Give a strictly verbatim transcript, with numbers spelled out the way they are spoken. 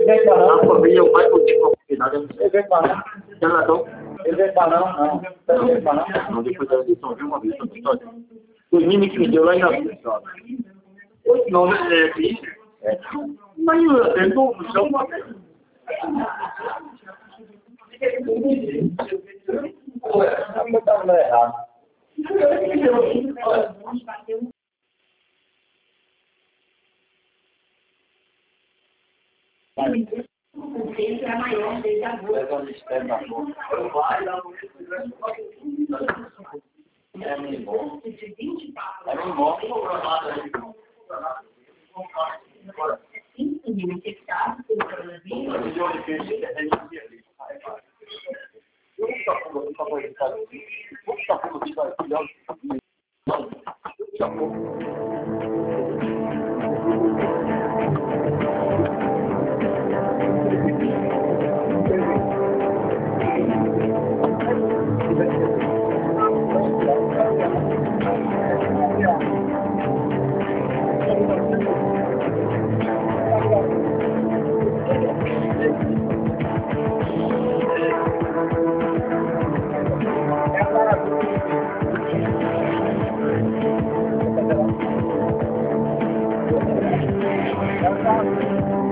Não, pô, eu vai por tipo nada. Ele veio para não. Senador. Ele veio para não, não. Ele veio para não. Não, depois da edição de uma vez, história. Os mini que me deu lá ainda. Não, é isso. Mas eu tenho no chão. Não está errado. O conceito é maior desde agosto. É muito bom. De vinte É muito bom. cinco mil infectados pelo coronavírus. Thank you.